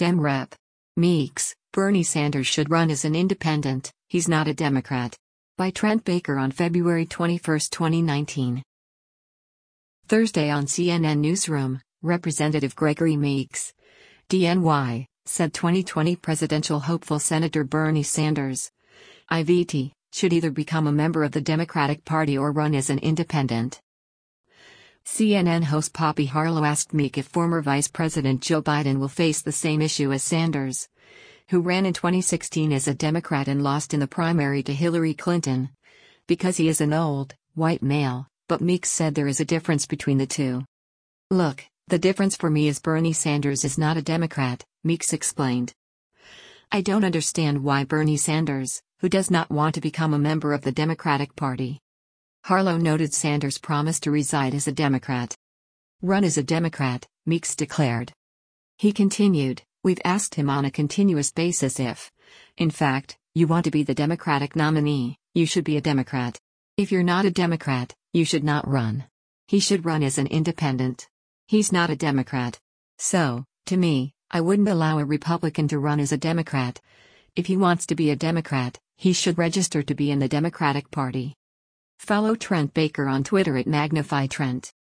Dem Rep. Meeks, Bernie Sanders should run as an independent, he's not a Democrat. By Trent Baker on February 21, 2019. Thursday on CNN Newsroom, Representative Gregory Meeks, DNY, said 2020 presidential hopeful Senator Bernie Sanders, IVT, should either become a member of the Democratic Party or run as an independent. CNN host Poppy Harlow asked Meek if former Vice President Joe Biden will face the same issue as Sanders, who ran in 2016 as a Democrat and lost in the primary to Hillary Clinton, because he is an old, white male, but Meeks said there is a difference between the two. Look, the difference for me is Bernie Sanders is not a Democrat, Meeks explained. I don't understand why Bernie Sanders, who does not want to become a member of the Democratic Party. Harlow noted Sanders promised to reside as a Democrat. Run as a Democrat, Meeks declared. He continued, we've asked him on a continuous basis if, in fact, you want to be the Democratic nominee, you should be a Democrat. If you're not a Democrat, you should not run. He should run as an independent. He's not a Democrat. So, to me, I wouldn't allow a Republican to run as a Democrat. If he wants to be a Democrat, he should register to be in the Democratic Party. Follow Trent Baker on Twitter at MagnifyTrent.